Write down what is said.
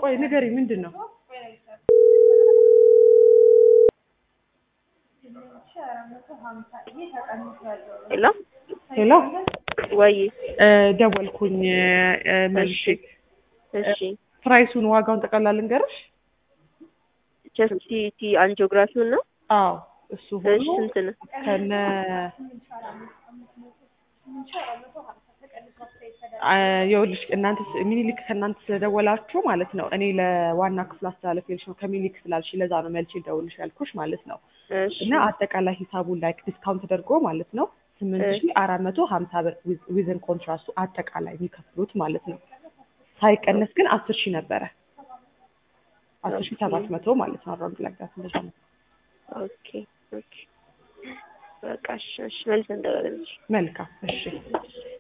ቆይ ንገሪኝ ምንድነው ሄሎ ሄሎ ወይ ደወልኩኝ መልሼ እሺ ፕራይሱን ዋጋውን ጠቅላላ ልንገርሽ ቸስቲ አንጂኦግራፊውን ነው አዎ እሱ ሆኖ ስንት ነው ከነ ይኸውልሽ እናንተ ሚኒሊክ ከእናንተ ስለደወላችሁ ማለት ነው እኔ ለዋና ክፍል አስተላለፍልሽ ነው ከሚኒሊክ ስላልሽ ለዛ ነው መልሼ ደውልሽ ያልኩሽ ማለት ነው እና አጠቃላይ ሂሳቡን ላይክ ዲስካውንት ተደርጎ ማለት ነው 8450 ብር ዊዝን ኮንትራስቱ አጠቃላይ የሚከፍሉት ማለት ነው ሳይቀነስ ግን 10000 ነበረ 10700 ማለት ነው አራውንድ ላይ ጋር እንደዛ ነው ኦኬ በቃ እሺ መልስ እንደገና መልካም እሺ